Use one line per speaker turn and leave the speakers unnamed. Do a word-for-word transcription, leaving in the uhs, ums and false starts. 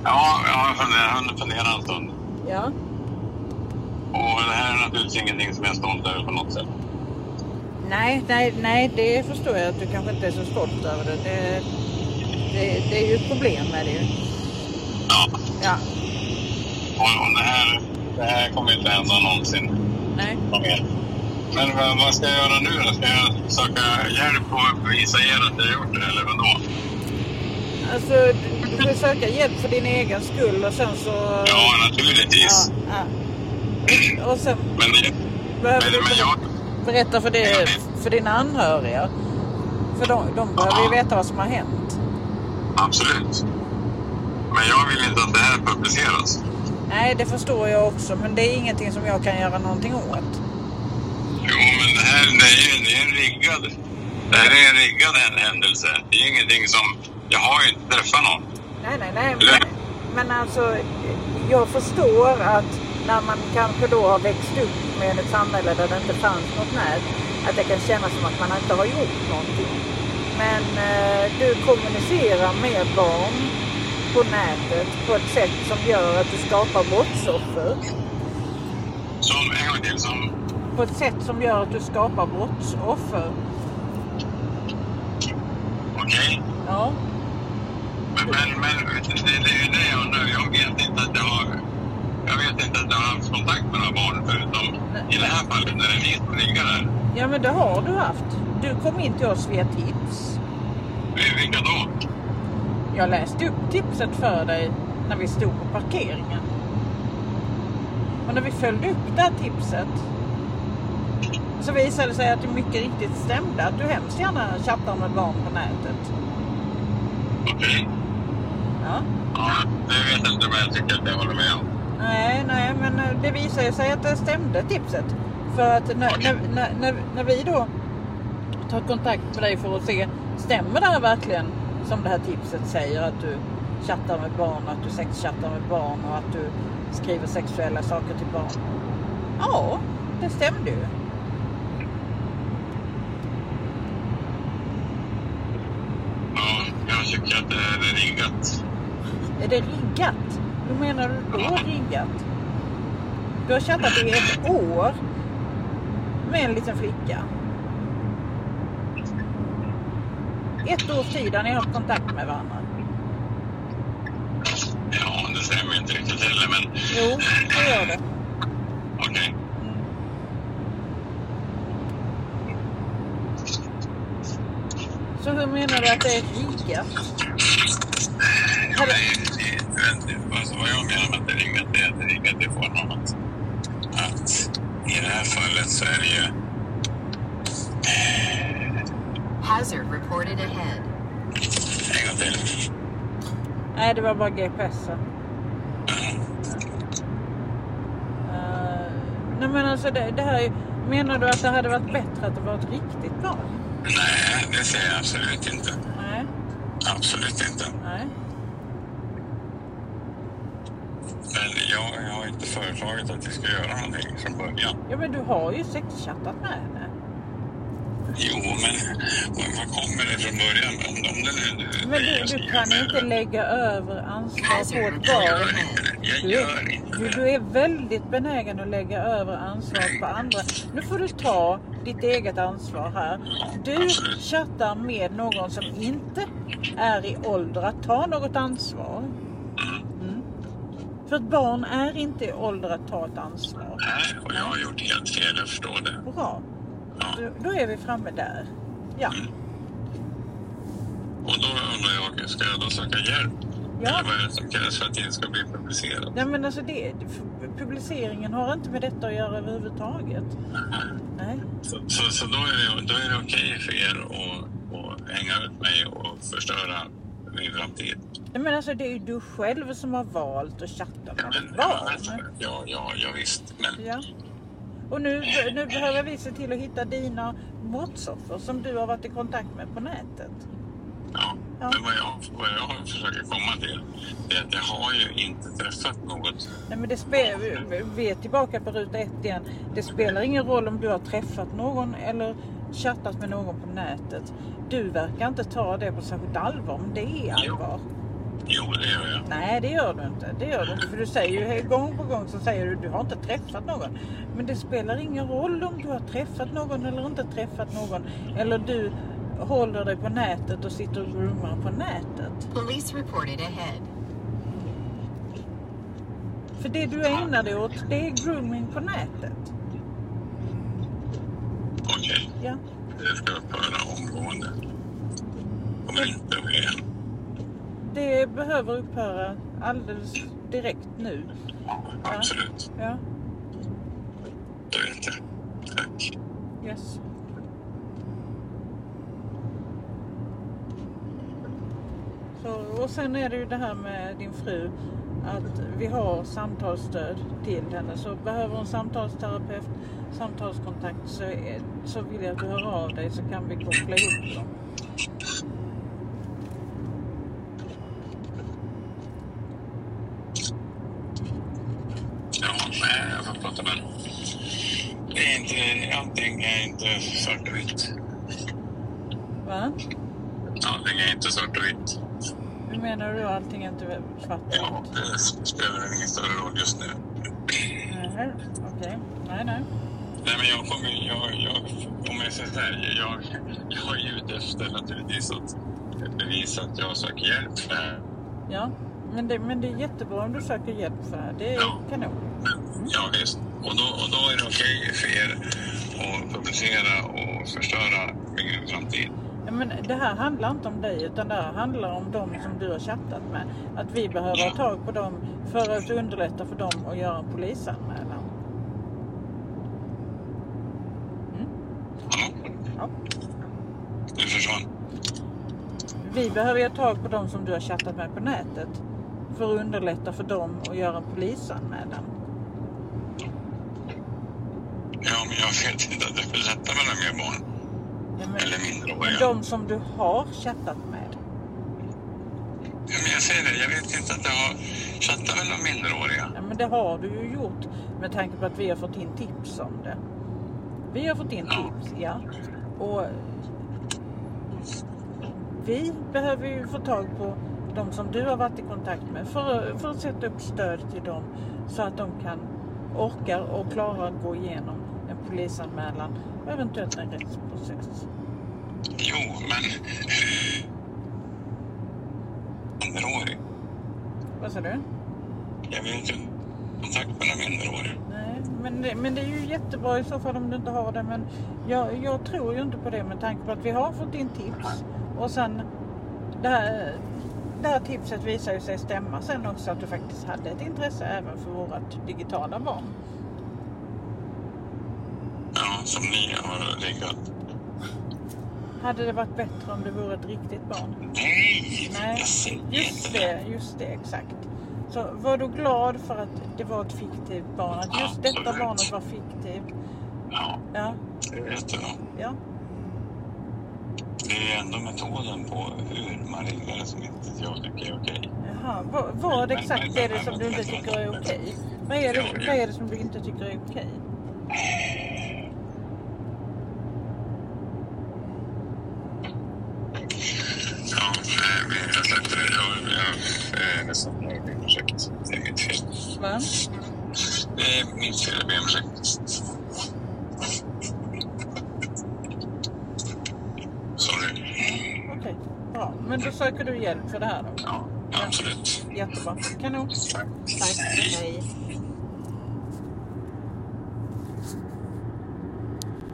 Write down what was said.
Ja, jag har funderat, funderat en stund.
Ja.
Och det här är naturligtvis ingenting som jag är stolt över på något sätt.
Nej, nej, nej, det förstår jag att du kanske inte är så stolt över det. Det, det, det är ju ett problem med det ju.
Ja.
Ja.
Och, och det, här, det här kommer inte hända någonsin.
Nej.
Men vad, vad ska jag göra nu då? Ska jag söka hjälp och visa er att jag har gjort det, eller vadå?
Alltså, du får söka hjälp för din egen skull och sen så...
Ja, naturligtvis.
Ja, ja. Och sen
men det,
behöver
men,
du
men jag,
berätta för, det, för dina anhöriga. För de, de behöver ju veta vad som har hänt.
Absolut. Men jag vill inte att det här publiceras.
Nej, det förstår jag också. Men det är ingenting som jag kan göra någonting åt.
Jo, men det här det är, ju, det är en riggad... Det här är en riggad händelse. Det är ingenting som... Jag har ju inte träffat någon.
Nej, nej, nej. Men, men alltså, jag förstår att när man kanske då har växt upp med ett samhälle där det inte fanns något nät, att det kan kännas som att man inte har gjort någonting. Men eh, du kommunicerar med barn på nätet på ett sätt som gör att du skapar brottsoffer.
Som en gång till, som...
På ett sätt som gör att du skapar brottsoffer.
Okej. Okay.
Ja.
Men, men, men det, det är ju det jag undrar. Jag vet inte att jag har... Jag vet inte att jag har haft kontakt med några barn förutom nej, i det här fallet när det är ni som ligger där.
Ja, men det har du haft. Du kom in till oss via tips.
Vilka då?
Jag läste upp tipset för dig när vi stod på parkeringen. Och när vi följde upp det här tipset så visade det sig att det mycket riktigt stämde. Att du hemskt gärna chattar med barn på nätet.
Okej. Okay.
Ja.
Ja, det vet inte vad jag tycker att jag håller med om.
Nej, nej, men det visade sig att det stämde tipset. För att när, okay. när, när, när vi då tar kontakt med dig för att se, stämmer det här verkligen som det här tipset säger, att du chattar med barn, att du sexchattar med barn och att du skriver sexuella saker till barn? Ja, det stämde ju.
Ja, jag tycker att det är riggat.
Är det riggat? Hur menar du då riggat? Du har chattat i ett år med en liten flicka. Ett års tid har ni haft kontakt med varandra.
Ja, det stämmer inte riktigt heller, men...
Jo, det gör det.
Okej. Okay.
Mm. Så hur menar du att det är riggat?
Ja, det, det, alltså vad jag menar med att det är riggat, det är att det är riggat i form av att, att i det här fallet så är det ju...
Hazard reported ahead.
En gång till.
Nej, det var bara G P S.
Mm.
Uh, nej men alltså det, det här, menar du att det hade varit bättre att det var ett riktigt barn?
Nej, det säger jag absolut inte.
Nej.
Absolut inte.
Nej.
Men jag, jag har inte föreslagit att vi ska göra någonting från början.
Ja, men du har ju sexchattat med henne.
Jo, men vad kommer det från början? Om, om det nu,
men du, du kan inte det. lägga över ansvar på ett barn.
Jag gör inte det. Jag
du,
gör inte
du,
det.
du är väldigt benägen att lägga över ansvar på andra. Nu får du ta ditt eget ansvar här. Du
Absolut.
chattar med någon som inte är i ålder att ta något ansvar.
Mm.
Mm. För ett barn är inte i ålder att ta ett ansvar.
Nej, och jag har gjort helt fel, jag förstår det.
Bra.
Ja.
Då, då är vi framme där. Ja.
Mm. Och då undrar jag, ska jag då söka hjälp?
Ja.
Eller vad är det som krävs för att det ska bli publicerat?
Nej, men alltså det, publiceringen har inte med detta att göra överhuvudtaget.
Mm.
Nej.
Så, så, så då är det, då är det okej för er att, att hänga ut mig och förstöra min framtid?
Nej, men alltså det är ju du själv som har valt att chatta med
Ja, men,
ett barn.
alltså, ja, ja, ja, visst. Men...
Ja. Och nu, nu behöver vi se till att hitta dina brottsoffer som du har varit i kontakt med på nätet.
Ja,
ja.
Men vad jag, vad jag försöker komma till är att jag har ju inte träffat något.
Nej, men det spelar, vi är tillbaka på ruta ett igen. Det spelar ingen roll om du har träffat någon eller chattat med någon på nätet. Du verkar inte ta det på särskilt allvar, men det är allvar.
Jo, Jo, det gör jag.
Nej, det gör du inte. Det gör du inte. För du säger ju gång på gång så säger du du har inte träffat någon. Men det spelar ingen roll om du har träffat någon eller inte träffat någon. Eller du håller dig på nätet och sitter och groomar på nätet.
Police reported ahead.
För det du ägnar dig åt, det är grooming på nätet.
Okej.
Ja.
Det ska upphöra omgående. Kommer inte att ske igen.
Det behöver upphöra alldeles direkt nu.
Ja, absolut.
Ja.
Då vet jag. Tack.
Yes. Så, och sen är det ju det här med din fru. Att vi har samtalsstöd till henne. Så behöver hon samtalsterapeut, samtalskontakt så, är, så vill jag att du hör av dig så kan vi koppla ihop dem.
Ja, nej, jag får prata med. Det är inte, allting är inte svart och vitt.
Va?
Allting är inte svart och vitt.
Hur menar du allting är inte svart och
Ja,
vitt?
det spelar ingen större roll just nu.
Nej, okej. Okay. Nej, nej.
Nej, men jag kommer, jag, jag, om jag säger så här, jag, jag är ute efter naturligtvis att bevisa att jag söker hjälp för det här.
Ja, men det, men det är jättebra om du söker hjälp för det här. Det är
Ja.
kanon.
Ja, visst. Och då, och då är det okej för er att publicera och förstöra min framtid.
Ja, men det här handlar inte om dig utan det här handlar om dem som du har chattat med. Att vi behöver
Ja.
ha tag på dem för att underlätta för dem att göra en polisanmälan. Mm.
Ja,
Ja.
du försvann.
Vi behöver ha tag på dem som du har chattat med på nätet för att underlätta för dem att göra en polisanmälan.
Ja, men jag vet inte att det är lättare mellan mer barn.
Ja, men,
Eller minderåriga.
men de som du har chattat med.
Ja, men jag säger det, jag vet inte att jag har chattat med de minderåriga.
Ja, men det har du ju gjort med tanke på att vi har fått in tips om det. Vi har fått in
Ja.
tips, ja. Och vi behöver ju få tag på de som du har varit i kontakt med för, för att sätta upp stöd till dem så att de kan orka och klara att gå igenom en polisanmälan och eventuellt en rättsprocess.
Jo, men... Minderårig.
Vad sa du?
Jag vill inte kontakt med de minderåriga.
Nej, men det, men det är ju jättebra i så fall om du inte har det. Men jag, jag tror ju inte på det med tanke på att vi har fått in tips. Och sen det här, det här tipset visar ju sig stämma sen också att du faktiskt hade ett intresse även för vårt digitala barn.
Ja, som ni har legat.
Hade det varit bättre om det vore ett riktigt barn?
Nej,
Nej,
jag säger
just
inte
det, just det, exakt. Så var du glad för att det var ett fiktivt barn? Att just detta
Absolut.
barnet var fiktivt?
Ja,
Ja,
det är jättebra.
ja.
Det är ändå metoden på hur man ringer det som inte jag tycker är okej.
Jaha, vad, vad exakt är det som du inte tycker är okej? Vad är det,
Ja, ja.
vad är det som du inte tycker är okej?
Ja, nej, men jag släppte det. Jag, jag är nästan nöjd med projektet. Det är mitt fel.
Va?
Det är mitt fel, jag ber om ursäkt. Sorry.
Okej, bra. Men då söker du hjälp för det här då?
Ja, absolut.
Jättebra. Kanon.
Tack.
Tack. Hej.